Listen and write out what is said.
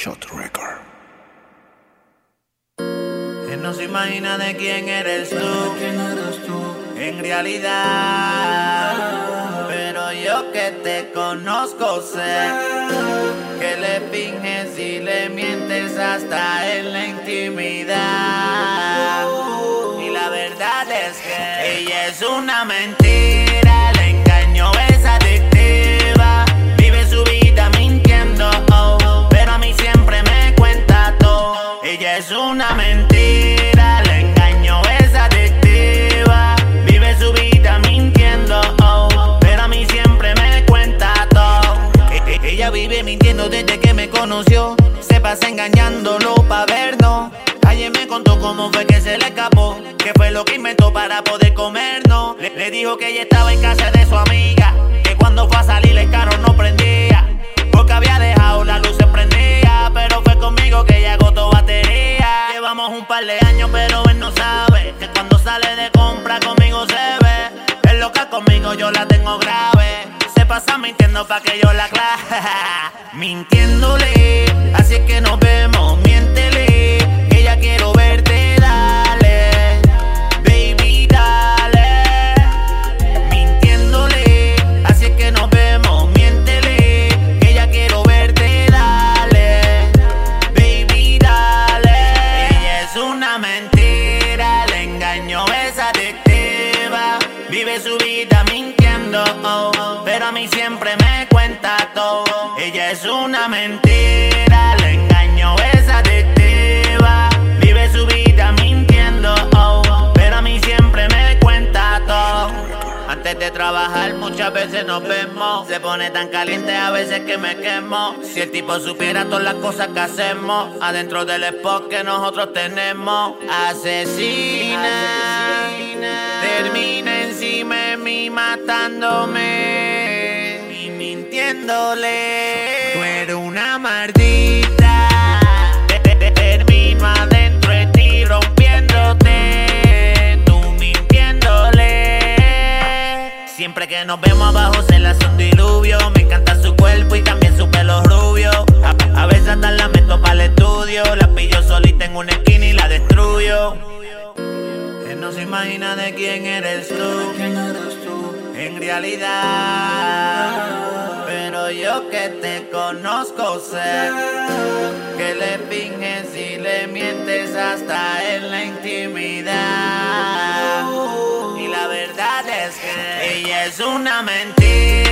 Shot Record. Él no se imagina de quién eres tú, en realidad. Pero yo que te conozco sé que le finges y le mientes hasta en la intimidad. Y la verdad es que ella es una mentira, el engaño es adictiva. Vive su vida mintiendo, pero a mí siempre me cuenta todo. Ella es una mentira, el engaño es adictiva. Vive su vida mintiendo, pero a mí siempre me cuenta todo. Ella vive mintiendo desde que me conoció. Se pasa engañándolo pa' vernos. Ayer me contó cómo fue que se le escapó, qué fue lo que inventó para poder comernos. Le dijo que ella estaba en casa de su amiga, que cuando fue a salir el carro no prendía, porque había dejado la luz prendida. Pero fue conmigo que ella agotó batería. Llevamos un par de años pero él no sabe que cuando sale de compra conmigo se ve. Es loca conmigo, yo la tengo grave. Se pasa mintiendo pa' que yo la clave. Mintiéndole, así es que nos vemos, miéntele. Que ya quiero verte, dale, baby, dale. Mintiéndole, así es que nos vemos, miéntele. Que ya quiero verte, dale, baby, dale. Ella es una mentira, el engaño es adictiva. Vive su vida mintiendo, pero a mí siempre me cuenta todo. Ella es una mentira, el engaño es adictiva. Vive su vida mintiendo, pero a mí siempre me cuenta todo. Antes de trabajar muchas veces nos vemos. Se pone tan caliente a veces que me quemo. Si el tipo supiera todas las cosas que hacemos adentro del spot que nosotros tenemos. Asesina, termina encima de mí matándome y mintiéndole. Tú eres una maldita. Termino adentro de ti rompiéndote, tú mintiéndole. Siempre que nos vemos abajo se le hace un diluvio. Me encanta su cuerpo y también su pelo rubio. A veces hasta la meto para el estudio. La pillo solita en una esquina y la destruyo. Él no se imagina de quién eres tú, en realidad. Pero yo que te conozco sé que le finges y le mientes hasta en la intimidad. Y la verdad es que ella es una mentira.